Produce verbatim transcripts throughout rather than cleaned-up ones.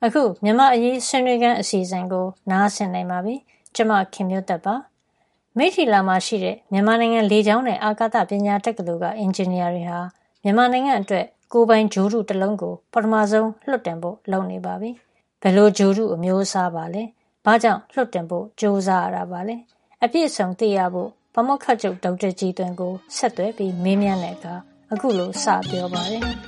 အခုမြန်မာအရေးဆွေးနွေးခန်းအစီအစဉ်ကိုနားဆင်နိုင်ပါပြီ။ကျွန်မခင်မျိုးသက်ပါ။မိထီလာမှာရှိတဲ့မြန်မာနိုင်ငံလေကြောင်းနဲ့အာကာသပညာတက္ကသိုလ်ကအင်ဂျင်နီယာတွေဟာမြန်မာနိုင်ငံအတွက်ကိုယ်ပိုင်ဂျိုဒုတစ်လုံးကိုပထမဆုံးလွှတ်တင်ဖို့လုပ်နေပါပြီ။ဘယ်လိုဂျိုဒုအမျိုးအစားပါလဲ။ဘာကြောင့်လွှတ်တင်ဖို့ကြိုးစားရတာပါလဲ။အပြည့်အစုံသိရဖို့ပမောက္ခချုပ်ဒေါက်တာကြည်သွင်ကိုဆက်သွယ်ပြီးမေးမြန်းတဲ့အခါအခုလိုစပြောပါတယ်။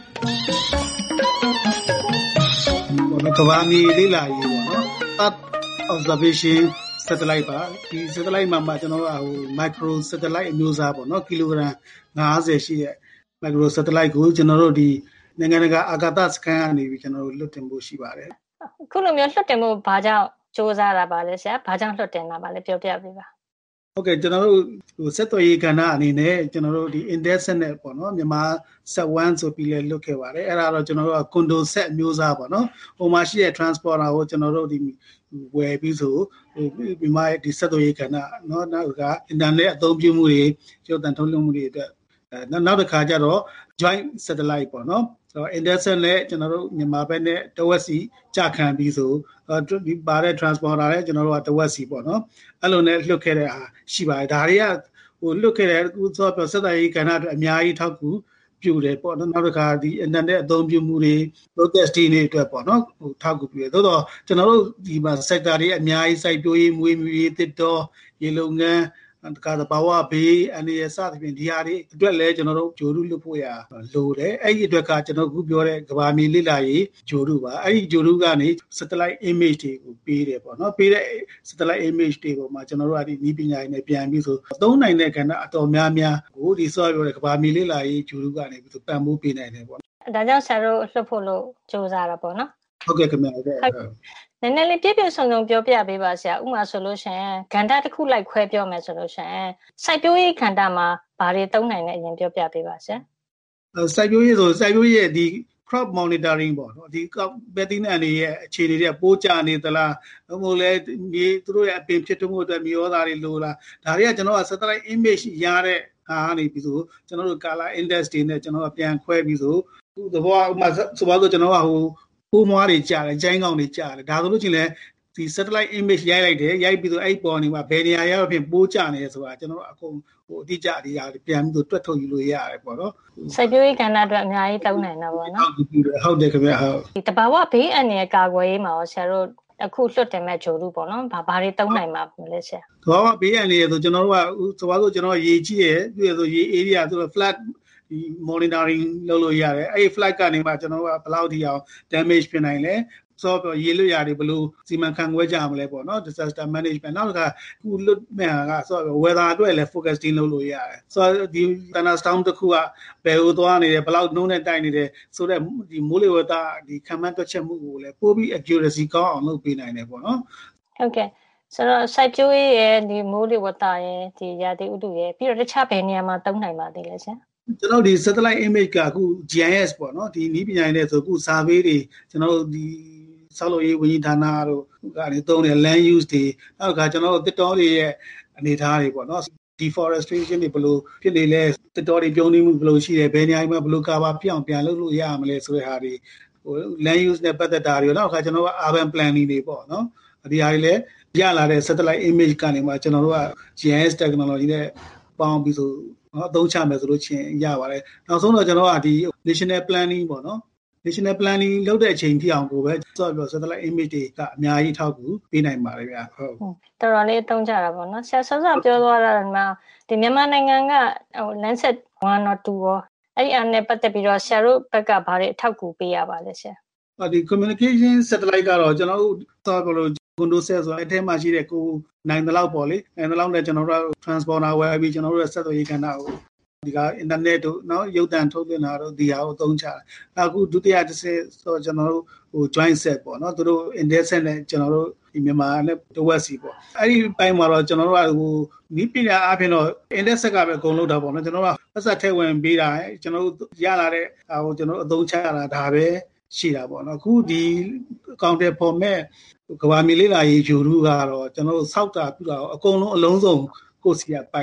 ကဘာမီလေးလာရေးပေါ့နော် Earth observation satellite ပါဒီ satellite မှာမှကျွန်တော်တို့ဟို micro satellite အမျိုးအစားပေါ့နော်ကီလိုဂရမ်၅၀ရှိတဲ့ micro satellite ကိုကျွန်တော်တို့ဒီနိုင်ငံတကာအာကာသစခန်းကနေပြီးကျွန်တော်တို့လွှတ်တင်ဖို့ရှိပါတယ်အခုလိုမျိုးလွှတ်တင်ဖို့ဘာကြောင့်စူးစမ်းတာပါလဲဆရာဘာကြောင့်လွှတ်တင်တာပါလဲပြောပြပေးပါဟုတ်ကဲ့ကျွန်တော်တို့ဟိုဆက်သွယ်ရေးကဏ္ဍအနေနဲ့ကျွန်တော်တို့ဒီ Indeset နဲ့ပေါ့နော်မြန်မာ set one ဆိုပြီးလဲလွတ်ခဲ့ပါတယ်အဲ့ဒါတော့ကျွန်တော်တို့က condo set မျိုးစားပေါ့နော်ဟိုမှာရှိတဲ့ transporter ကိုကျွန်တော်တို့ဒီဝယ်ပြီးဆိုဟိုမြန်မာဒီဆက်သွယ်ရေးကဏ္ဍနော်နောက်က internet အသုံးပြုမှုတွေရုပ်သံထုတ်လွှင့်မှုတွေအတွက်နောက်တစ်ခါကျတော့ joint satellite ပေါ့နော်ဆိုတော့ Indeset နဲ့ကျွန်တော်တို့မြန်မာဘက်နဲ့တဝက်စီကြာခံပြီးဆိုဒီပါတဲ့ transporter နဲ့ကျွန်တော်တို့ကတဝက်စီပေါ့နော်အဲ့လိုနဲ့လွတ်ခဲ့တဲ့ဟာရှိပါတယ်ဒါတွေကဟိုလွတ်ခဲ့တဲ့အခုဆိုတော့ဆက်သွယ်ရေးကဏ္ဍအတွက်အများကြီးထောက်ကူပြုတယ်ပေါ့နော်နောက်တစ်ခါဒီ internet အသုံးပြုမှုတွေ broadcasting တွေအတွက်ပေါ့နော်ဟိုထောက်ကူပြုတယ်သို့တော့ကျွန်တော်တို့ဒီမှာ sector တွေအများကြီးစိုက်ပျိုးရေးမွေးမြူရေးတစ်တော်ရေလုပ်ငန်းတခါသဘာဝဘေးအနေရစသဖြင့်ဒီဟာတွေအတွက်လည်းကျွန်တော်တို့ဂျိုဒုလွတ်ဖို့ရလိုတယ်အဲ့ဒီအတွက်ကကျွန်တော်ခုပြောတဲ့ကဘာမီလိလာရေးဂျိုဒုပါအဲ့ဒီဂျိုဒုကနေ satellite image တွေကိုပေးတယ်ပေါ့နော်ပေးတဲ့ satellite image တွေပေါ်မှာကျွန်တော်တို့ကဒီနည်းပညာတွေနဲ့ပြန်ပြီးဆိုသုံးနိုင်တဲ့ကဏ္ဍအတော်များများကိုဒီဆော့ပြောတဲ့ကဘာမီလိလာရေးဂျိုဒုကနေပြီးဆိုပံ့ပိုးပေးနိုင်တယ်ပေါ့ဒါကြောင့်ဆရာတို့လွတ်ဖို့လို့ကြိုးစားတာပေါ့နော်ဟုတ်ကဲ့ခင်ဗျာဟုတ်ကဲ့နည်းနည်းလေးပြည့်ပြည့်စုံစုံပြောပြပေးပါဆရာဥပမာဆိုလို့ရှိရင်ကဏ္ဍတစ်ခုလိုက်ခွဲပြောမယ်ဆိုလို့ရှိရင်စိုက်ပျိုးရေးကဏ္ဍမှာဘာတွေသုံးနိုင်လဲအရင်ပြောပြပေးပါဆရာစိုက်ပျိုးရေးဆိုစိုက်ပျိုးရေးဒီ crop monitoring ပေါ့နော်ဒီပဲတီးနှံတွေရဲ့အခြေအနေတွေပိုးကျနေသလားဘယ်လိုလဲမြေသူတို့ရဲ့အပင်ဖြစ်ထွန်းမှုအတွက်မြေဩဇာတွေလိုလားဒါတွေကကျွန်တော်က satellite image ရတဲ့ဟာနေပြီဆိုကျွန်တော်တို့ color index တွေနဲ့ကျွန်တော်ကပြန်ခွဲပြီးဆိုသဘောဥပမာဆိုပါတော့ကျွန်တော်ကဟိုပိုးမွားတွေကြားတယ်၊ကျိုင်းကောင်တွေကြားတယ်ဒါဆိုလို့ချင်းလဲဒီ satellite image ရိုက်လိုက်တယ်ရိုက်ပြီးဆိုအဲ့ပေါ်နေမှာဘယ်နေရာရောက်ဖြစ်ပိုးကျနေလဲဆိုတာကျွန်တော်အကုန်ဟိုအတိအကျအရာတွေပြန်ပြီးဆိုတွက်ထုတ်ယူလို့ရတယ်ပေါ့နော်စိုက်ပျိုးရေးကဏ္ဍအတွက်အများကြီးသုံးနိုင်တာပေါ့နော်ဟုတ်တယ်ခင်ဗျာဟုတ်ဒီတဘာဝဘေးအန္တရာယ်ကာကွယ်ရေးမှာရောဆရာတို့အခုလွတ်တင်မဲ့ဂျိုဒုပေါ့နော်ဘာဘာတွေသုံးနိုင်မှာလဲဆရာတဘာဝဘေးအန္တရာယ်ဆိုကျွန်တော်တို့ကဆိုပါစို့ကျွန်တော်ရေကြီးတယ်ပြီးရဆိုရေ area ဆိုတော့ flood ဒီ monitoring လုပ်လို့ရတယ်အဲ့ဒီ flight ကနေမှကျွန်တော်တို့ကဘယ်လောက်ထိအောင် damage ဖြစ်နိုင်လဲဆိုတော့ရေလွတ်ရာတွေဘယ်လိုစီမံခန့်ခွဲကြမလဲပေါ့နော် disaster management နောက်တစ်ခါခုလွတ်မဲ့ဟာကဆိုတော့ weather အတွက်လည်း forecasting လုပ်လို့ရတယ်ဆိုတော့ဒီ thunderstorm တစ်ခုကဘယ်ဟိုသွားနေတယ်ဘယ်လောက်နှုန်းနဲ့တိုက်နေတယ်ဆိုတော့ဒီမိုးလေဝသဒီခံမှန်းတွက်ချက်မှုကိုလည်းပိုပြီး accuracy ကောင်းအောင်လုပ်ပေးနိုင်တယ်ပေါ့နော်ဟုတ်ကဲ့ဆိုတော့ site ပြိုးရေးရဲ့ဒီမိုးလေဝသရဲ့ဒီရာသီဥတုရဲ့ပြီးတော့တခြားဘယ်နေရာမှာသုံးနိုင်ပါသေးလဲဆရာကျွန်တော်ဒီ satellite image ကအခု G I S ပေါ့နော်ဒီနည်းပညာနဲ့ဆိုအခု survey တွေကျွန်တော်တို့ဒီဆောက်လုပ်ရေးဝန်ကြီးဌာနတို့ကနေသုံးတဲ့ land use တွေနောက်ကကျွန်တော်တို့တစ်တော်တွေရဲ့အနေအထားတွေပေါ့နော် deforestation တွေဘယ်လိုဖြစ်နေလဲတစ်တော်တွေပြုံးနေမှုဘယ်လိုရှိတယ်ဘယ်နေရာမှာဘယ်လိုကာဗာပြောင်းပြန်လုပ်လို့ရမလဲဆိုတဲ့ဟာတွေဟို land use နဲ့ပတ်သက်တာတွေနောက်ကကျွန်တော်က urban planning တွေပေါ့နော်ဒီဟာတွေလည်းရလာတဲ့ satellite image ကနေမှကျွန်တော်တို့က G I S technology နဲ့ပေါင်းပြီးဆိုနော်အသုံးချမယ်ဆိုလို့ချင်းရပါတယ်နောက်ဆုံးတော့ကျွန်တော်ကဒီ national planning ပေါ့နော် national planning လုပ်တဲ့အချိန်ထိအောင်ကိုပဲဆိုတော့ satellite image တွေကအများကြီးထောက်ကူပေးနိုင်ပါတယ်ဗျာဟုတ်တော်တော်လေးအသုံးချတာပေါ့နော်ဆရာဆောစောပြောသွားတာကဒီမြန်မာနိုင်ငံကဟို Landsat one or two ရောအဲ့ဒီအနဲ့ပတ်သက်ပြီးတော့ဆရာတို့ဘက်ကဘာတွေအထောက်ကူပေးရပါလဲဆရာဒီ communication satellite ကတော့ကျွန်တော်တို့သောက်လို့condo set ဆိုအဲ့ထဲမှာရှိတဲ့ကိုနိုင်တဲ့လောက်ပေါ့လေနိုင်တဲ့လောက်နဲ့ကျွန်တော်တို့ transponder ဝယ်ပြီးကျွန်တော်တို့ရဲ့ဆက်သွယ်ရေးကဏ္ဍကိုဒီက internet တို့เนาะရုပ်သံထုတ်လွှင့်တာတို့ဒီဟာကိုအသုံးချတယ်အခုဒုတိယတစ်ဆင့်ဆိုကျွန်တော်တို့ဟို joint set ပေါ့เนาะသူတို့ Indeset နဲ့ကျွန်တော်တို့ဒီမြန်မာနဲ့တဝက်စီပေါ့အဲ့ဒီပိုင်းမှာတော့ကျွန်တော်တို့ကဟိုနီးပညာအပြင်တော့ Indeset ကပဲအကုန်လုပ်တာပေါ့เนาะကျွန်တော်တို့ကပတ်သက်ထဲဝင်ပေးတာကျွန်တော်တို့ရလာတဲ့ဟိုကျွန်တော်တို့အသုံးချရတာဒါပဲရှိတာပေါ့နော်အခုဒီအကောင့်တွေပေါ်မဲ့ကဘာမီလေးလာရေးဂျိုရူကတော့ကျွန်တော်တို့စောက်တာပြတာအကုန်လုံးအလုံးစုံကိုစီကပိုင်တဲ့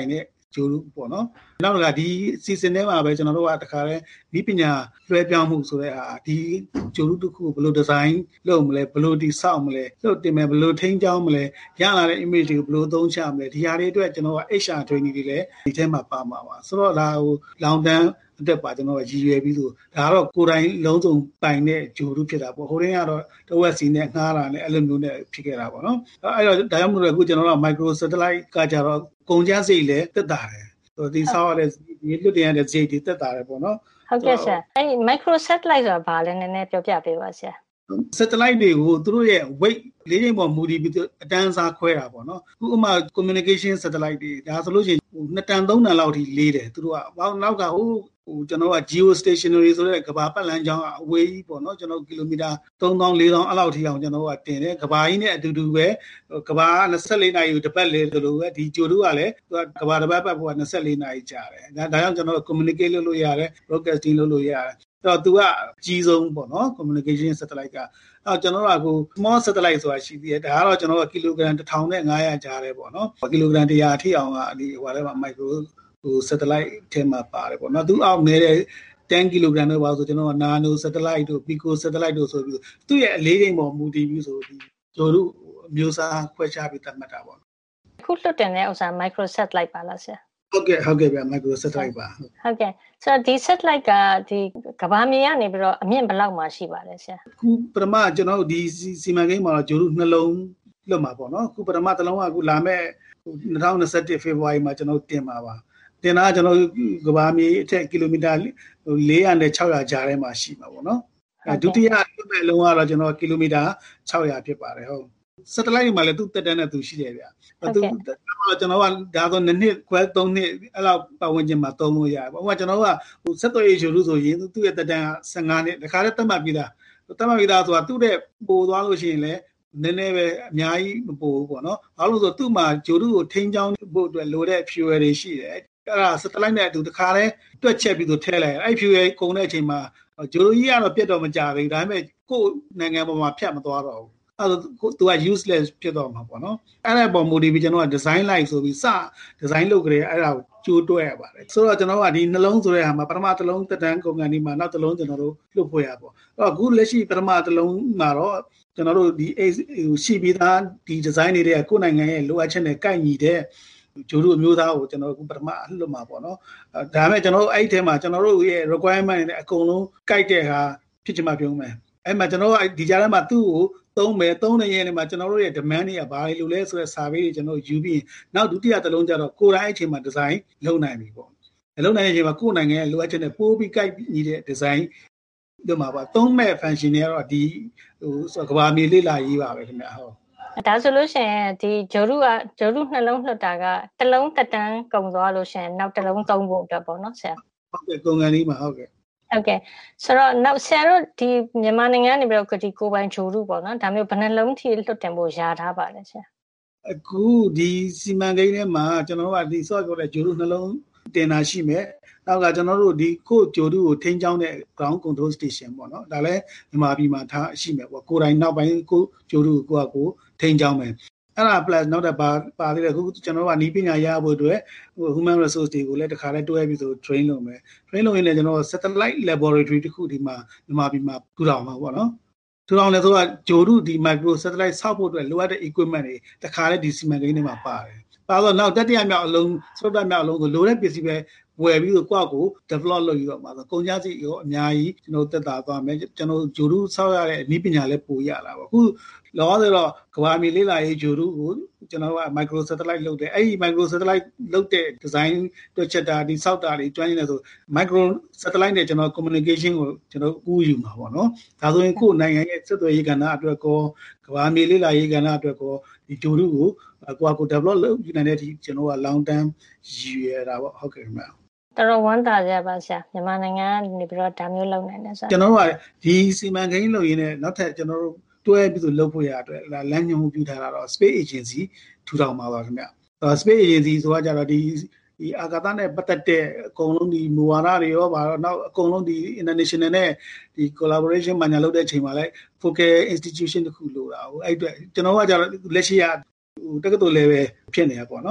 ဂျိုရုပေါ့နော်နောက်ကဒီ season ထဲမှာပဲကျွန်တော်တို့ကတခါလဲဒီပညာလွှဲပြောင်းမှုဆိုတဲ့ဟာဒီဂျိုရုတစ်ခုဘယ်လို design လုပ်မလဲဘယ်လိုတည်ဆောက်မလဲလုပ်တင်မယ်ဘယ်လိုထိန်းကျောင်းမလဲရလာတဲ့ image တွေကိုဘယ်လိုသုံးချမလဲဒီဟာတွေအတွက်ကျွန်တော်က H R training တွေလည်းဒီထဲမှာပါမှာပါဆိုတော့ဒါဟို long term အတွက်ပါကျွန်တော်ကရည်ရွယ်ပြီးဆိုဒါကတော့ကိုယ်တိုင်လုံးစုံပိုင်တဲ့ဂျိုရုဖြစ်တာပေါ့ဟိုတင်းကတော့တဝက်စီနဲ့ငှားတာနဲ့အဲ့လိုမျိုးနဲ့ဖြစ်ခဲ့တာပေါ့နော်အဲ့တော့ဒါကြောင့်မို့လို့အခုကျွန်တော်တို့ micro satellite ကကြတော့ကုန်ကျစရိတ်လည်းတက်တာတယ်ဆိုဒီဆောက်ရတဲ့ဒီလွတ်တင်ရတဲ့စရိတ်တွေတက်တာတယ်ပေါ့နော်ဟုတ်ကဲ့ဆရာအဲ့ micro satellite ဆိုတာဘာလဲနည်းနည်းပြောပြပေးပါဆရာ satellite တွေကိုသူတို့ရဲ့ weight လေးချိန်ပေါ်မူတည်ပြီးအတန်းစားခွဲတာပေါ့နော်ဥပမာ communication satellite တွေဒါဆိုလို့ရှိရင်နှစ်တန်သုံးတန်လောက်ထိလေးတယ်သူတို့ကဘာနောက်ကဟိုဟိုကျွန်တော်က geo stationary ဆိုတဲ့ကမ္ဘာပတ်လမ်းကြောင်းအဝေးကြီးပေါ့နော်ကျွန်တော်ကီလိုမီတာသုံးသောင်းလေးသောင်းအဲ့လောက်ထိအောင်ကျွန်တော်ကတင်တယ်ကမ္ဘာကြီးနဲ့အတူတူပဲကမ္ဘာကနှစ်ဆယ့်လေးနာရီကိုတစ်ပတ်လေလို့ပဲဒီဂျိုတို့ကလည်းသူကကမ္ဘာတစ်ပတ်ပတ်ဖို့ကနှစ်ဆယ့်လေးနာရီကြာတယ်ဒါဒါကြောင့်ကျွန်တော် communicate လုပ်လို့ရတယ် broadcasting လုပ်လို့ရတယ်တော့သူကအကြီးဆုံးပေါ့နော် communication satellite ကအော်ကျွန်တော်ကအခု small satellite ဆိုတာရှိသေးတယ်ဒါကတော့ကျွန်တော်ကကီလိုဂရမ်တစ်ထောင်နဲ့ငါးရာကြားတယ်ပေါ့နော်ကီလိုဂရမ်တစ်ရာထိအောင်ကဒီဟိုထဲမှာ micro ဟို satellite ထဲမှာပါတယ်ပေါ့နော်သူအောက်နေတဲ့ten kilogram တော့ပါဆိုကျွန်တော်က nano satellite တို့ pico satellite တို့ဆိုပြီးသူ့ရဲ့အလေးချိန်ပေါ်မူတည်ပြီးဆိုဒီဂျိုတို့မျိုးစားခွဲခြားပြီးသတ်မှတ်တာပေါ့အခုလွတ်တင်တဲ့ဥစ္စာ micro satellite ပါလားဆရာဟုတ်ကဲ့ဟုတ်ကဲ့ဗျ micro satellite ပါဟုတ်ကဲ့ဆိုတော့ဒီ satellite ကဒီကမ္ဘာမြေကနေပြီးတော့အမြင့်ဘယ်လောက်မှရှိပါလဲဆရာအခုပထမကျွန်တော်တို့ဒီစီမံကိန်းမှာတော့ဂျိုတို့နှလုံးလွတ်မှာပေါ့နော်အခုပထမတစ်လုံးကအခုလာမဲ့twenty twenty-one ဖေဖော်ဝါရီမှာကျွန်တော်တင်ပါပါတင်တာကျွန်တော်ကဘာမြေအထက်ကီလိုမီတာfour hundredနဲ့six hundredကြားထဲမှာရှိမှာပေါ့နော်အဲဒုတိယလွတ်မဲ့လုံးကတော့ကျွန်တော်ကီလိုမီတာsix hundredဖြစ်ပါတယ်ဟုတ် satellite တွေမှာလည်းသူတက်တန်းနဲ့သူရှိတယ်ဗျသူကျွန်တော်ကဒါဆိုနှစ်နှစ်ခွဲသုံးနှစ်အဲ့လောက်ပတ်ဝန်းကျင်မှာသုံးလို့ရတယ်ပေါ့ဟိုကကျွန်တော်ကဟိုဆက်သွယ်ရေးဂျိုလူဆိုရင်သူ့ရဲ့တက်တန်းကfifteenနှစ်တခါတည်းသတ်မှတ်ပြီးသားသတ်မှတ်ပြီးသားဆိုတာသူ့တဲ့ပို့သွားလို့ရှိရင်လည်းနည်းနည်းပဲအများကြီးမပို့ဘူးပေါ့နော်ဘာလို့ဆိုသူ့မှာဂျိုလူကိုထိန်းချောင်းဖို့အတွက်လိုတဲ့ fuel တွေရှိတယ်အဲ့ဒါ satellite နဲ့အတူတခါတည်းတွက်ချက်ပြီးသူထည့်လိုက်အဲ့ fuel ကုန်တဲ့အချိန်မှာဂျိုလူကြီးကတော့ပြတ်တော့မကြဘူးဒါပေမဲ့ကိုယ့်နိုင်ငံပေါ်မှာဖြတ်မသွားတော့ဘူးအဲ့တော့သူက useless ဖြစ်တော့မှာပေါ့နော်အဲ့ဒါပေါ်မူတည်ပြီးကျွန်တော်က design လိုက်ဆိုပြီးစ design လုပ်ကြတယ်အဲ့ဒါကိုကျိုးတွဲရပါတယ်ဆိုတော့ကျွန်တော်ကဒီနှလုံးဆိုတဲ့ဟာမှာပထမတစ်လုံးတက်တန်းကုန်ကန်ဒီမှာနောက်တစ်လုံးကျွန်တော်တို့လွတ်ဖို့ရပေါ့အဲ့တော့အခုလက်ရှိပထမတစ်လုံးမှာတော့ကျွန်တော်တို့ဒီရှိပြီးသားဒီ design တွေကကိုယ့်နိုင်ငံရဲ့လိုအပ်ချက်နဲ့ကိုက်ညီတဲ့ဂျိုတို့အမျိုးသားကိုကျွန်တော်တို့ပထမလွတ်မှာပေါ့နော်ဒါပေမဲ့ကျွန်တော်တို့အဲ့ဒီထဲမှာကျွန်တော်တို့ရဲ့ requirement တွေအကုန်လုံးကိုက်တဲ့ဟာဖြစ်ချင်မှပြုံးမယ်အဲ့မှာကျွန်တော်တို့ဒီကြားထဲမှာသူ့ကိုသုံးမယ်သုံးနေရင်ဒီမှာကျွန်တော်တို့ရဲ့ demand တွေကဘာတွေလို့လဲဆိုတဲ့ survey တွေကျွန်တော်ယူပြီးနောက်ဒုတိယတစ်လုံးကျတော့ကိုယ်တိုင်အချိန်မှာ design လုပ်နိုင်ပြီပေါ့လုပ်နိုင်တဲ့အချိန်မှာကိုယ်နိုင်ငံရဲ့လိုအပ်ချက်နဲ့ပို့ပြီးကိုက်ညီတဲ့ design လုပ်မှာပါသုံးမဲ့ function တွေကတော့ဒီဟိုကဘာမြေလေးလာရေးပါပဲခင်ဗျာဟုတ်ဒါဆိုလို့ရှိရင်ဒီဂျိုရုကဂျိုရုနှလုံးလွှတ်တာကတစ်လုံးတက်တန်းကုန်သွားလို့ရှိရင်နောက်တစ်လုံးသုံးဖို့အတွက်ပေါ့နော်ဆရာဟုတ်ကဲ့ကုန်ကန်လေးမှာဟုတ်ကဲ့ဟုတ်ကဲ့ဆိုတော့နောက်ဆရာတို့ဒီမြန်မာနိုင်ငံနေပြီးတော့ဒီကိုပိုင်ဂျိုရုပေါ့နော်ဒါမျိုးဘယ်နှလုံးထိလွှတ်တင်ဖို့ယာထားပါလဲဆရာအခုဒီစီမံကိန်းထဲမှာကျွန်တော်တို့ကဒီဆော့ပြောတဲ့ဂျိုရုနှလုံးတင်တာရှိမယ်နောက်ကကျွန်တော်တို့ဒီကိုဂျိုရုကိုထိန်းချောင်းတဲ့ ground control station ပေါ့နော်ဒါလည်းမြန်မာပြည်မှာထားရှိမယ်ပေါ့ကိုယ်တိုင်နောက်ပိုင်းကိုဂျိုရုကိုကိုကကိုထိန်းချောင်းမယ်အဲ့ဒါ plus နောက်တစ်ပါပါသေးတယ်အခုကျွန်တော်တို့ကနီးပညာရဖို့အတွက်ဟို human resource တွေကိုလည်းတခါလဲတွဲပြီးဆို train လုပ်မယ် train လုပ်ရင်လည်းကျွန်တော် satellite laboratory တခုဒီမှာမြန်မာပြည်မှာထူထောင်မှာပေါ့နော်ထူထောင်လဲဆိုတော့ဂျိုရုဒီ micro satellite ဆောက်ဖို့အတွက်လိုအပ်တဲ့ equipment တွေတခါလဲဒီစီမံကိန်းတွေမှာပါတယ်ပါတော့နောက်တတိယမြောက်အလုံးစတုတ္ထမြောက်အလုံးကိုလိုတဲ့ပစ္စည်းပဲဝယ်ပြီးတော့ကိုယ့်ကို develop လုပ်ပြီးတော့မှာဆိုကုန်ကျစရိတ်ရောအများကြီးကျွန်တော်တက်တာသွားမယ်ကျွန်တော်ဂျိုရုဆောက်ရတဲ့နည်းပညာလည်းပိုရလာပါအခုလောဆယ်တော့ကဘာမီလေးလာရေးဂျိုရုကိုကျွန်တော်က micro satellite လုပ်တယ်အဲ့ဒီ micro satellite လုပ်တဲ့ design တွက်ချက်တာဒီဆောက်တာတွေကျွမ်းကျင်တယ်ဆို micro satellite နဲ့ကျွန်တော် communication ကိုကျွန်တော်ကူးယူမှာပေါ့နော်ဒါဆိုရင်ကိုယ်နိုင်ငံရဲ့ဆက်သွယ်ရေးကဏ္ဍအတွက်ကောကဘာမီလေးလာရေးကဏ္ဍအတွက်ကောဒီဂျိုရုကိုကိုယ့်ကို develop လုပ်ယူနိုင်တဲ့အထိကျွန်တော်က long term ရည်ရွယ်တာပေါ့ဟုတ်ကဲ့ခင်ဗျာတော်တော်ဝမ်းသာကြပါဆရာမြန်မာနိုင်ငံကနေပြီးတော့ဒါမျိုးလုပ်နိုင်တယ်ဆိုကျွန်တော်တို့ကဒီစီမံကိန်းလုပ်ရင်းနဲ့နောက်ထပ်ကျွန်တော်တို့တွဲပြီးဆိုလုပ်ဖို့ရအတွက်လမ်းညွှန်မှုပြုထားတာတော့ space agency ထူထောင်မှာပါခင်ဗျ။ space agency ဆိုတာကြတော့ဒီဒီအာကာသနဲ့ပတ်သက်တဲ့အကုန်လုံးဒီမူဝါဒတွေရောပါတော့နောက်အကုန်လုံးဒီ international နဲ့ဒီ collaboration မှညာလုပ်တဲ့အချိန်မှာလည်း focal institution တခုလိုတာဟုတ်အဲ့အတွက်ကျွန်တော်ကကြတော့လက်ရှိကဟိုတက္ကသိုလ် level ဖြစ်နေတာပေါ့နော်။ဆို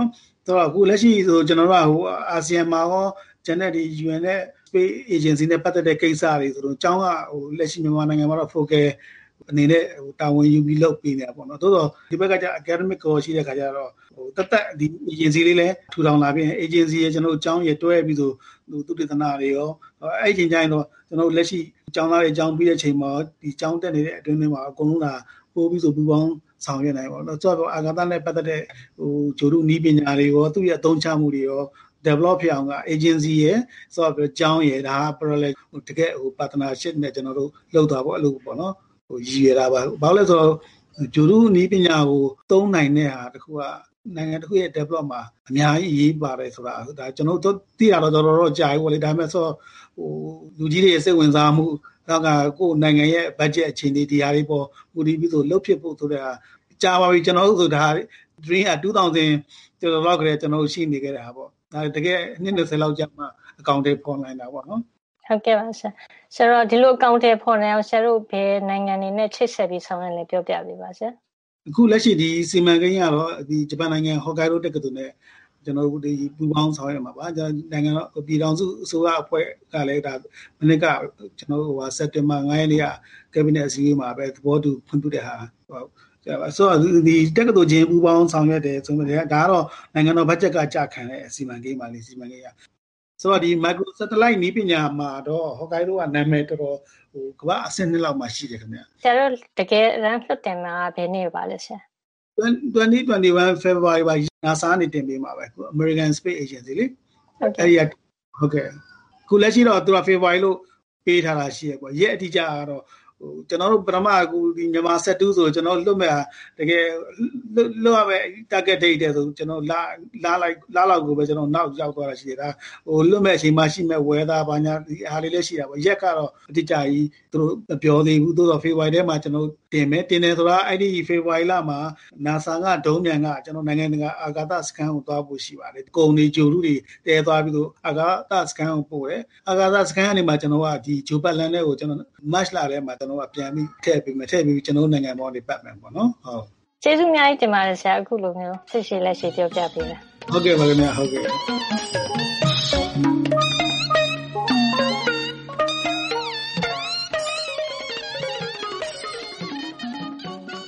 ဆိုတော့အခုလက်ရှိဆိုကျွန်တော်တို့ကဟိုအာဆီယံမှာရောဂျန်နဲ့ဒီ ယူအန် နဲ့ Space Agency နဲ့ပတ်သက်တဲ့ကိစ္စတွေဆိုတော့ကျောင်းကဟိုလက်ရှိမြန်မာနိုင်ငံမှာတော့ focal အနေနဲ့ဟိုတာဝန်ယူပြီးလုပ်ပေးနေတာပေါ့နော်သို့တော့ဒီဘက်ကကျ academic ကိုရှိတဲ့ခါကျတော့ဟိုတသက်ဒီ agency လေးလည်းထူထောင်လာပြီး agency ရဲ့ကျွန်တော်တို့ကျောင်းရတွဲပြီးဆိုသူတည်တနာတွေရောအဲ့ဒီချိန်ကျရင်တော့ကျွန်တော်တို့လက်ရှိကျောင်းသားတွေကျောင်းပြီးတဲ့ချိန်မှာဒီကျောင်းတက်နေတဲ့အတွင်းထဲမှာအကုန်လုံးကပို့ပြီးဆိုပူပေါင်းဆောင်ရွက်နိုင်ပါတော့ဆိုတော့အာဂါသနဲ့ပတ်သက်တဲ့ဟိုဂျိုရုနီးပညာတွေရောသူ့ရဲ့အသုံးချမှုတွေရော develop ဖြစ်အောင်က agency ရဲ့ဆိုတော့ကျောင်းရဲ့ဒါက parallel တကယ်ဟို partnership နဲ့ကျွန်တော်တို့လုပ်တာပေါ့အဲ့လိုပေါ့နော်ဟိုရည်ရတာပါဘာလို့လဲဆိုတော့ဂျိုရုနီးပညာကိုသုံးနိုင်တဲ့ဟာတခုကနိုင်ငံတစ်ခုရဲ့ develop မှာအများကြီးရေးပါတယ်ဆိုတာဒါကျွန်တော်တို့သိတာတော့တော်တော်ကြာပြီပေါ့လေဒါပေမဲ့ဆိုဟိုလူကြီးတွေစိတ်ဝင်စားမှုတော့ကကိုယ်နိုင်ငံရဲ့ budget အခြေအနေဒီဟာတွေပေါ်မူတည်ပြီးဆိုလှုပ်ဖြစ်ဖို့ဆိုတဲ့ဟာကြာပါပြီကျွန်တော်တို့ဆိုဒါ dream ကtwo thousandကျွန်တော်တို့ကလည်းကျွန်တော်ရှိနေခဲ့တာပေါ့ဒါတကယ်နှစ်နှစ်ဆယ်လောက်ကြာမှအကောင့်တွေပေါ်နိုင်တာပေါ့နော်ဟုတ်ကဲ့ပါဆရာဆရာတို့ဒီလိုအကောင့်တွေပေါ်နေအောင်ဆရာတို့ဘယ်နိုင်ငံတွေနဲ့ချိတ်ဆက်ပြီးဆောင်ရွက်လဲပြောပြပေးပါဆရာအခုလက်ရှိဒီစီမံကိန်းကတော့ဒီဂျပန်နိုင်ငံဟော့ကိုင်ဒိုတက္ကသိုလ်နဲ့ကျွန်တော်တို့ဒီပူပေါင်းဆောင်ရွက်မှာပါကျွန်တော်နိုင်ငံတော်ပြည်ထောင်စုအစိုးရအဖွဲ့ကလည်းဒါမနစ်ကကျွန်တော်တို့ဟိုစက်တင်ဘာnineရက်နေ့က cabinet အစည်းအဝေးမှာပဲသဘောတူဖွင့်ပြတဲ့ဟာဟုတ်ဆိုတော့ဒီတက္ကသိုလ်ချင်းပူပေါင်းဆောင်ရွက်တယ်ဆိုတော့ဒါကတော့နိုင်ငံတော်ဘတ်ဂျက်ကကြာခံတဲ့အစီအမံကိန်းပါလေစီမံကိန်းရဆိုတော့ဒီ micro satellite နည်းပညာမှာတော့ဟော့ကိုင်ဒိုကနာမည်တော်တော်ဟိုကမ္ဘာအဆင့်နှစ်လောက်မှာရှိတယ်ခင်ဗျာဆရာတို့တကယ်ရန်လွတ်တင်မှာဘယ်နေ့ပါလဲဆရာ twenty twenty-one February မှာ NASA နေတင်ပေးမှာပဲခု American Space Agency လေအဲ့ဒီဟုတ်ကဲ့ခုလက်ရှိတော့သူက February လို့ပေးထားတာရှိရပေါ့ရက်အတိအကျကတော့ဟိုကျွန်တော်တို့ပထမအခုဒီမြန်မာဆက်တူးဆိုကျွန်တော်လွတ်မဲ့တကယ်လွတ်ရမဲ့ target date တဲ့ဆိုကျွန်တော်လာလာလိုက်လာလောက်ကိုပဲကျွန်တော်နောက်ရောက်သွားတာရှိတယ်ဒါဟိုလွတ်မဲ့အချိန်မှရှိမဲ့ weather ဘာညာဒီအားလေးလည်းရှိတာပေါ့ရက်ကတော့အတိအကျကြီးသူတို့မပြောသေးဘူးသို့တော့ February ထဲမှာကျွန်တော်တင်မယ်တင်တယ်ဆိုတာအဲ့ဒီ February လမှာ NASA ကဒုံးမြန်ကကျွန်တော်နိုင်ငံတကာအာကာသစခန်းကိုသွားဖို့ရှိပါတယ်ကုံတွေဂျိုရုတွေတဲသွားပြီးတော့အာကာသစခန်းကိုပို့တယ်အာကာသစခန်းကနေမှကျွန်တော်ကဒီဂျိုပတ်လန်နဲ့ကိုကျွန်တော် March လထဲမှာကျွန်တော်ကပြန်ပြီးထည့်ပြီးမထည့်ပြီးကျွန်တော်နိုင်ငံပေါ်နေပတ်မယ်ပေါ့နော်ဟုတ်ကျေးဇူးအများကြီးတင်ပါတယ်ဆရာအခုလိုမျိုးဆက်ရှိလက်ရှိပြောပြပေးတာဟုတ်ကဲ့ပါခင်ဗျာဟုတ်ကဲ့